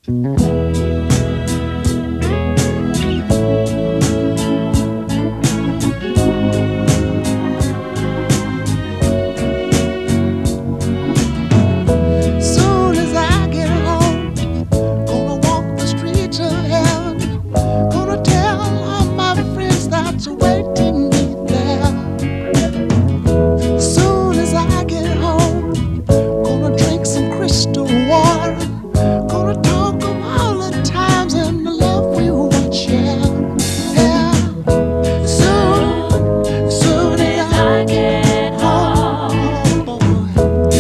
Soon as I get home, gonna walk the streets of heaven. Gonna tell all my friends that's waiting me there. Soon as I get home, gonna drink some crystal water. Gonna talk of all the times and the love we once shared. Yeah. Soon as I get home, boy.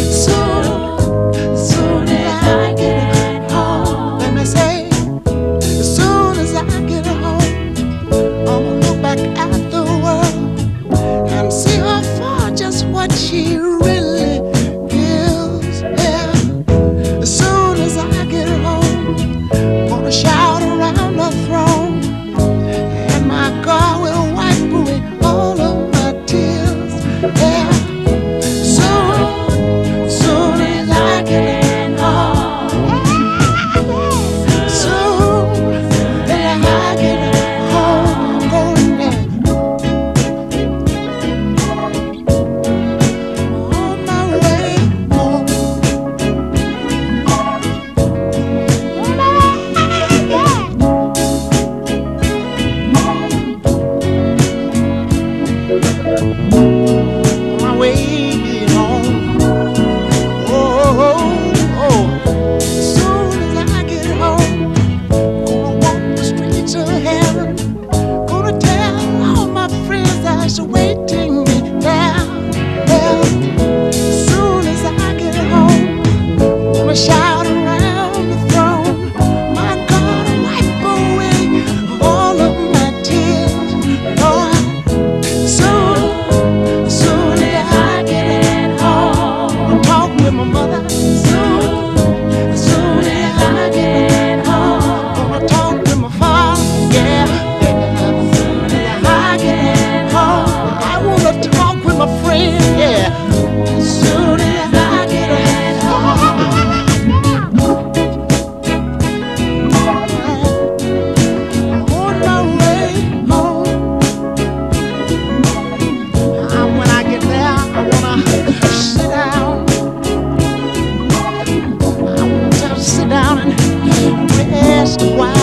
Soon as I get home, let me say, as soon as I get home, I'ma look back at the world and see her for just what she really is. Yeah. As soon as I get home, gonna shout around the throne, and my God will wipe away all of my tears. Yeah. Soon as I get home, soon as I get home, I'm going on my way home. On my way home. Oh. As soon as I get home, gonna walk the streets of heaven. Gonna tell all my friends that's waiting me there. Well, as soon as I get home, gonna shout around the throne. My God, wipe away all of my tears. Lord, soon as I get home, I'll talk with my mother. Soon as I get home, gonna talk with my father. Yeah. Soon as I get home, I wanna talk with my friend. Yeah. Soon as I get home, on my way home. When I get there, I wanna sit down. I want to sit down and rest a while.